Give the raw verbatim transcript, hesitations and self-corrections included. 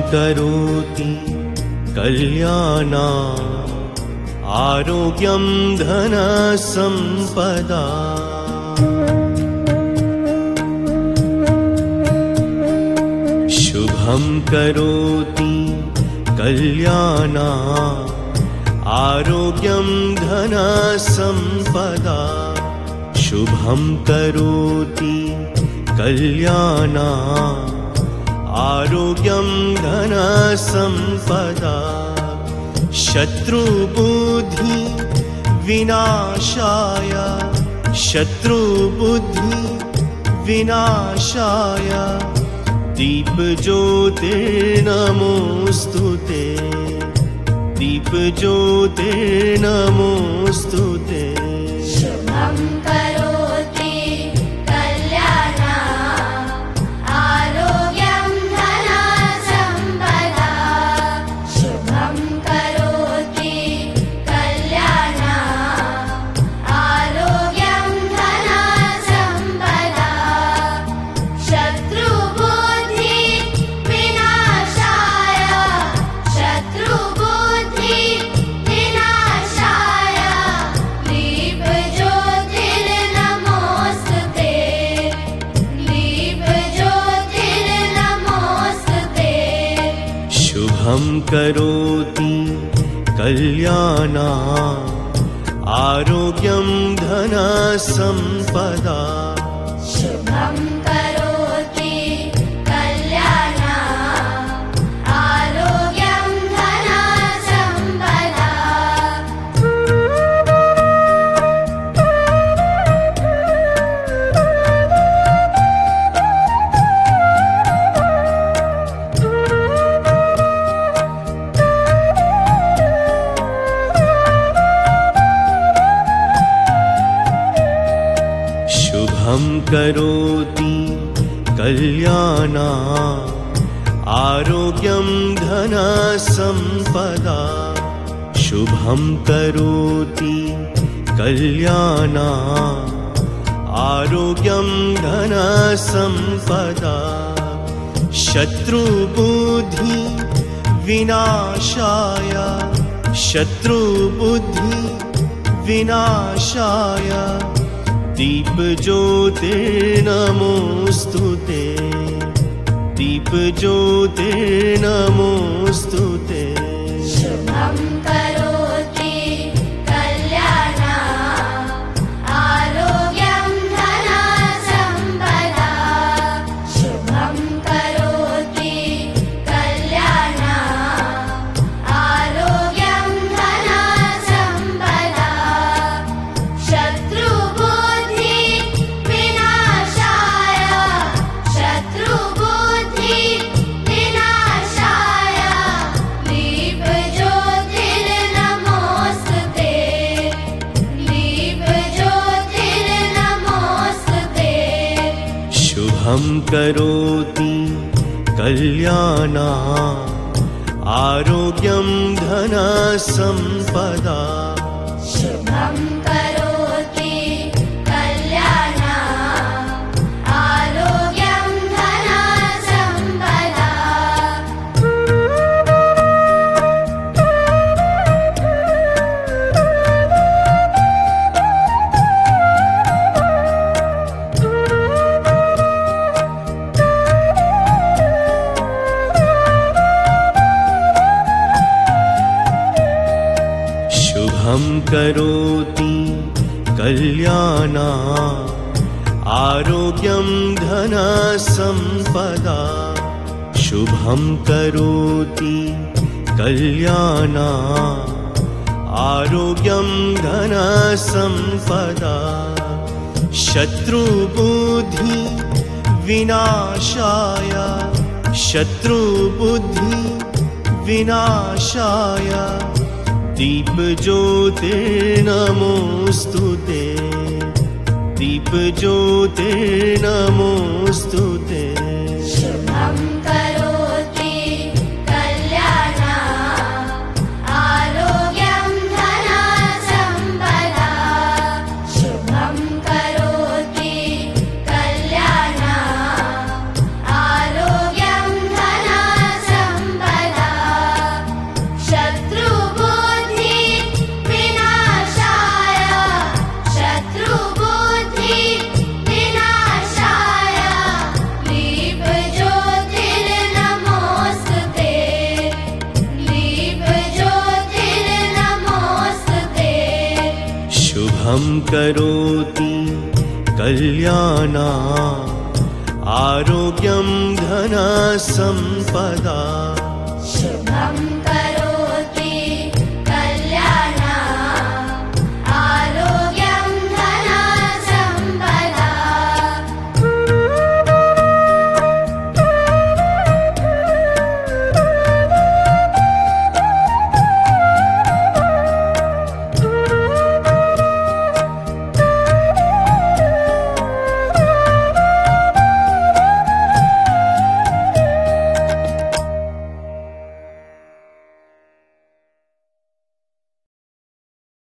करोति कल्याणा आरोग्यं धनसम्पदा शुभं करोति कल्याणा आरोग्यं धनसम्पदा शुभं करोति कल्याणा आरोग्यं धनसम्पदा शत्रुबुद्धि विनाशाय शत्रुबुद्धि विनाशाय दीपज्योतिर्नमोस्तुते दीपज्योतिर्नमोस्तुते शुभं करोति कल्याणा आरोग्यं धनसम्पदा शुभं करोति कल्याणा आरोग्यं धनसम्पदा शत्रुबुद्धि विनाशाय शत्रुबुद्धि विनाशाय दीपज्योतिर्नमोस्तुते दीपज्योतिर्नमोस्तुते शुभं करोति कल्याणा आरोग्यं धनसम्पदा शुभं करोति कल्याणा आरोग्यं धनसम्पदा शुभं करोति कल्याणा आरोग्यं धनसम्पदा शुभं करोति कल्याणा आरोग्यं धनसम्पदा शत्रुबुद्धि विनाशाय शत्रुबुद्धि विनाशाय दीपज्योतिर्नमोस्तुते दीपज्योतिर्नमोस्तुते शुभं करोति कल्याणा आरोग्यं धनसम्पदा शुभं करोति कल्याणा आरोग्यं धनसम्पदा शत्रुबुद्धि विनाशाय शत्रुबुद्धि विनाशाय दीपज्योतिर्नमोस्तुते दीपज्योतिर्नमोस्तुते शुभं करोति कल्याणा आरोग्यं धनसम्पदा शुभं करोति कल्याणा आरोग्यं धनसम्पदा शुभं करोति कल्याणा आरोग्यं धनसम्पदा शुभं करोति कल्याणा आरोग्यं धनसम्पदा शत्रुबुद्धि विनाशाय शत्रुबुद्धि विनाशाय दीपज्योतिर्नमोस्तुते दीपज्योतिर्नमोस्तुते शुभं करोति कल्याणा आरोग्यं धनसम्पदा शुभं करोति कल्याणा आरोग्यं धनसम्पदा शुभं करोति कल्याणा आरोग्यं धनसम्पदा।